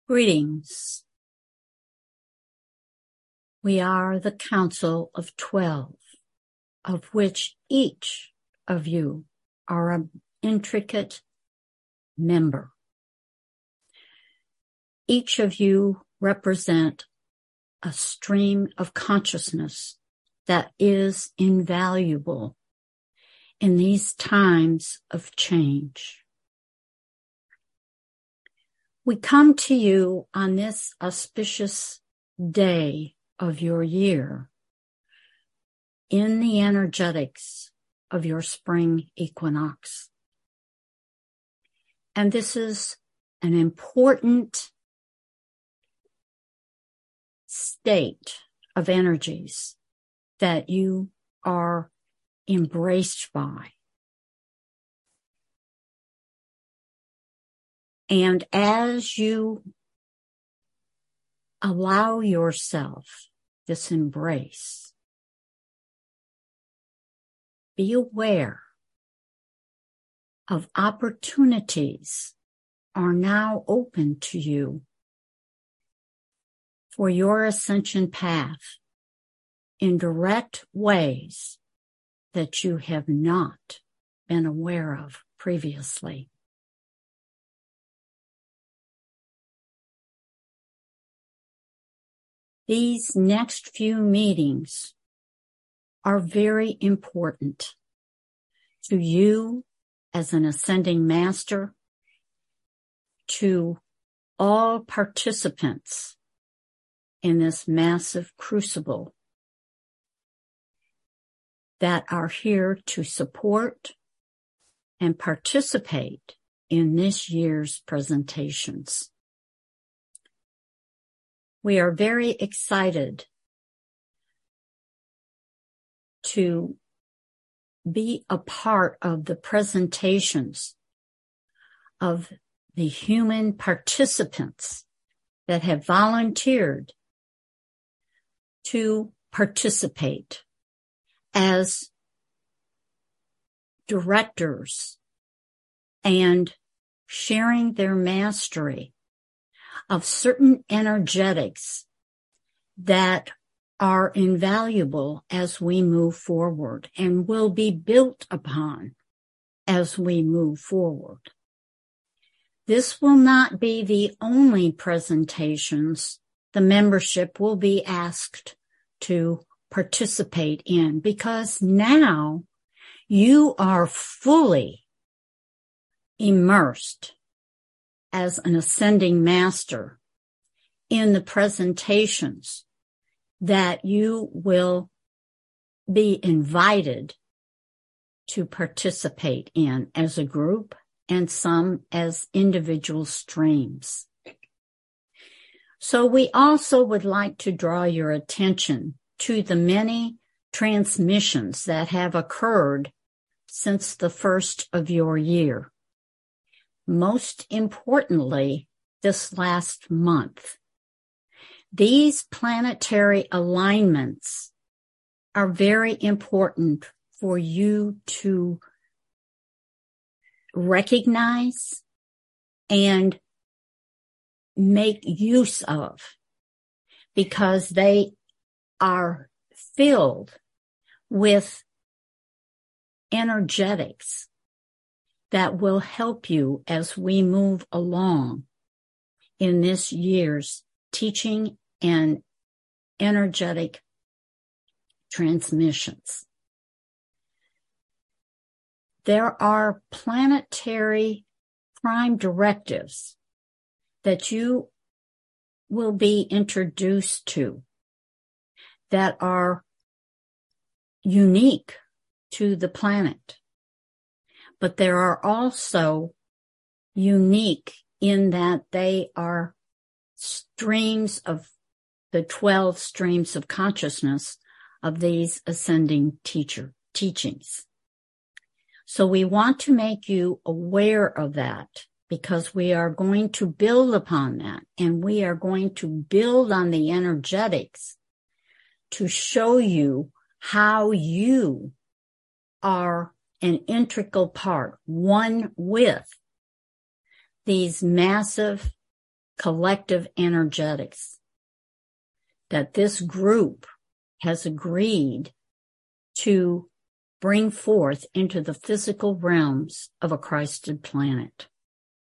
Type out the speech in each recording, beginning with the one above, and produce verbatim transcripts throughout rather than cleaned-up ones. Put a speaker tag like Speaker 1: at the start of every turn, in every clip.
Speaker 1: Greetings. We are the Council of Twelve, of which each of you are an intricate member. Each of you represent a stream of consciousness that is invaluable in these times of change. We come to you on this auspicious day of your year in the energetics of your spring equinox. And this is an important state of energies that you are embraced by. And as you allow yourself this embrace, be aware of opportunities are now open to you for your ascension path in direct ways that you have not been aware of previously. These next few meetings are very important to you as an ascending master, to all participants in this massive crucible that are here to support and participate in this year's presentations. We are very excited to be a part of the presentations of the human participants that have volunteered to participate as directors and sharing their mastery of certain energetics that are invaluable as we move forward and will be built upon as we move forward. This will not be the only presentations the membership will be asked to participate in, because now you are fully immersed as an ascending master in the presentations that you will be invited to participate in as a group and some as individual streams. So we also would like to draw your attention to the many transmissions that have occurred since the first of your year. Most importantly, this last month. These planetary alignments are very important for you to recognize and make use of, because they are filled with energetics that will help you as we move along in this year's teaching and energetic transmissions. There are planetary prime directives that you will be introduced to that are unique to the planet. But there are also unique in that they are streams of the twelve streams of consciousness of these ascending teacher teachings. So we want to make you aware of that, because we are going to build upon that, and we are going to build on the energetics to show you how you are an integral part, one with these massive collective energetics that this group has agreed to bring forth into the physical realms of a Christed planet.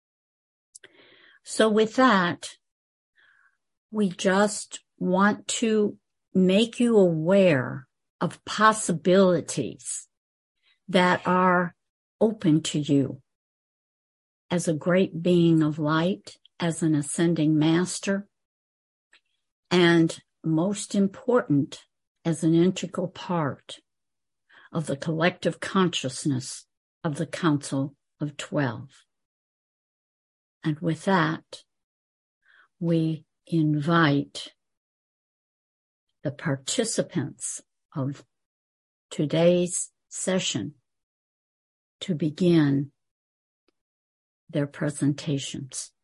Speaker 1: So with that, we just want to make you aware of possibilities that are open to you as a great being of light, as an ascending master, and most important, as an integral part of the collective consciousness of the Council of Twelve. And with that, we invite the participants of today's session to begin their presentations.